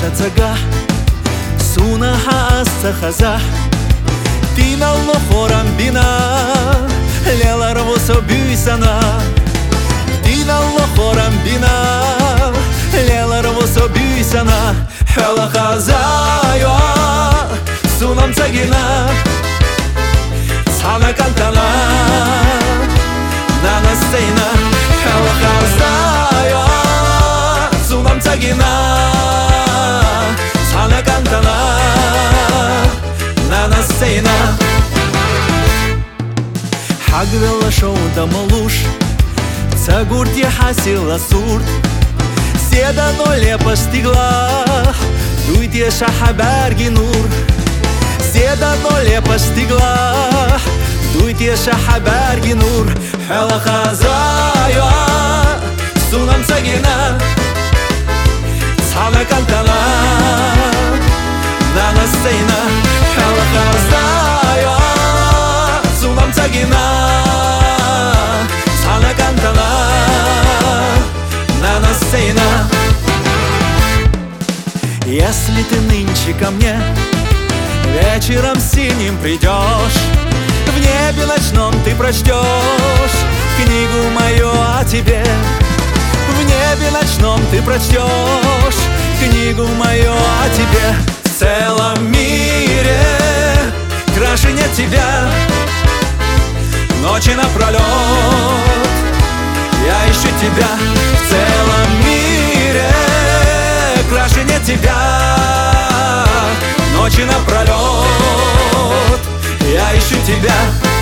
шацага суна хаасса хаза Тиналло хорам бина лелар восо бюйсана Тиналло хорам бина лелар восо бюйсана Хела хазайо сунам цагина Цана кантана Нана стейна Хела хазайо сунам цагина Цана кантана Нана стейна Хагвела шоуда малуш Цагурт я хасила сурт Седа ноле постигла Дуйт я шахабарги нур Седа ноле постигла Дуйт я шахабарги нур Хела хазайо сунам цагина Цана кантана Нана стейна Хела хазайо сунам цагина Цана кантана Нана стейна Если ты нынче ко мне вечером синим придешь, в небе ночном ты прочтешь книгу мою о тебе. В небе ночном ты прочтешь книгу мою о тебе. В целом мире краше нет тебя. Ночи напролет я ищу тебя. В целом мире краше нет тебя. Ночи напролет я ищу тебя.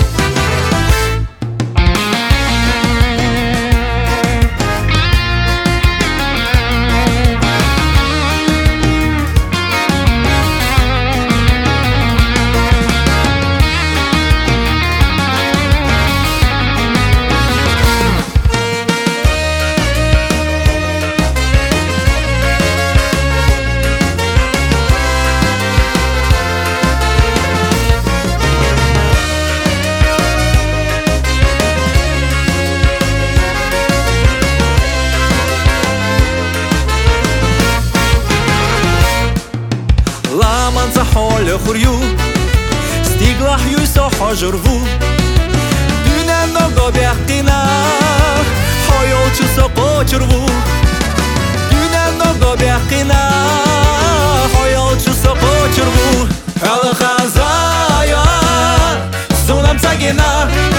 Хурю стигла хюйсо хожурву Дүнен ного бяхтина Хойолчу со почурву Дүнен ного бяхтина Хойолчу со почурву Хела хазайо сунам цагина